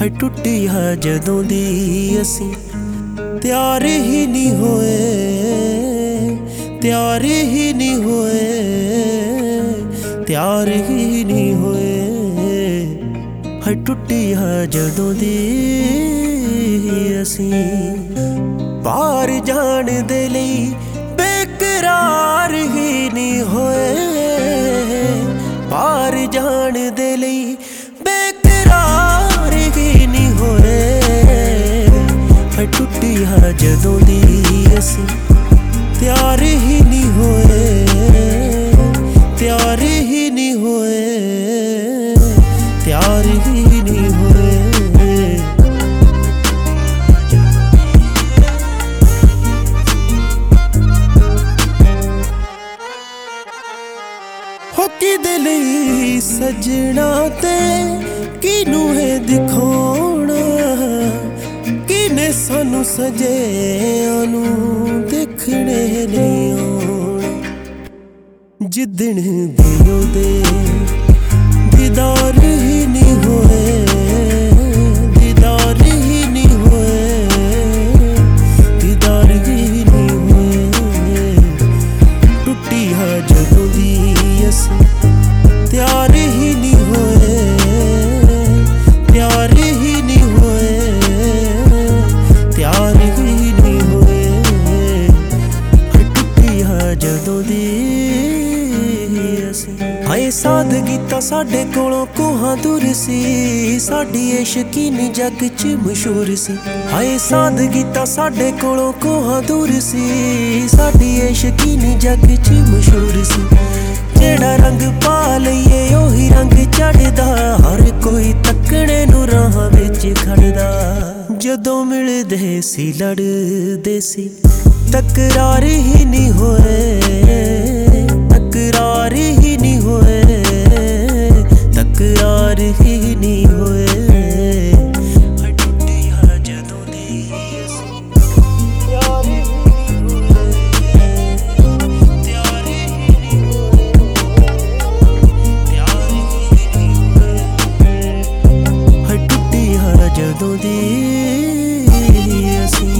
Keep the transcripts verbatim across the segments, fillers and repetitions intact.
है टुटी है जदों दी असी त्यार ही नहीं होए, त्यार ही नहीं होए, त्यार ही नहीं होए। है टुटी है जदों दी असी बाहर जान दे लई बेकरार ही नहीं होए, बाहर जान दे लई बेकरार ही नहीं होए। है टुटी है जदों दी असी त्यार ही नहीं होए, त्यार ही नहीं होए, त्यार ही नहीं होए। हो किदे लई सजना ते किनू है दिखाउणा, किने सानू सजेआनू देखने नहीं आउणा। जिदण दियो दे दीदार ही नहीं होए, दीदार ही नहीं होए, दीदार ही नहीं होए। टुटी है जदों दी असी त्यार ही नहीं होए, त्यार ही नहीं होए, त्यार ही नहीं होए। टुटी है जदों दी असी हाय सादगी तां साडे कोलों कोहां दूर सी, साडी ए शकीनी जग च मशहूर सी। हाय सादगी तां साडे कोलों कोहां दूर सी, साडी ए शकीनी जग च मशहूर सी। जेड़ा रंग पा लईए ओही रंग चढ़दा, हर कोई तकने नू राह विच खड़दा। जदों मिलदे सी लड़दे सी तकरार ही नहीं होए, तकरार ही नहीं होए, तकरार ही नहीं होए। है टुटी है जदों दी असी त्यार ही नहीं होए, त्यार ही नहीं होए, त्यार ही नहीं होए। है टुटी है जदों दी असी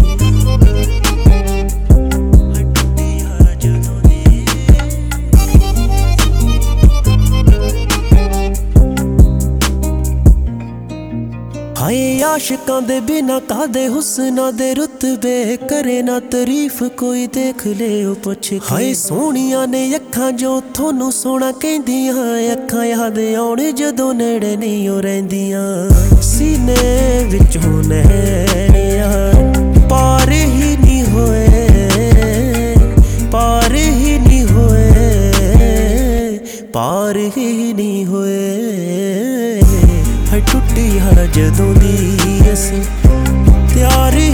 हाय आशिकां दे बिना कादे हुस्ना दे रुतबे, करे ना तारीफ कोई देख ले ओ पुछ के। हाय सोहणियां ने अखां जो थोनू सोहना कहंदियां, अखां याद आउण जदों नेड़े नहीं ओ रहिंदियां। सीने विचों नैणियां पार ही नहीं होए, पार ही नहीं होए, पार ही नहीं होए। है टुटी है जदों दी असी त्यार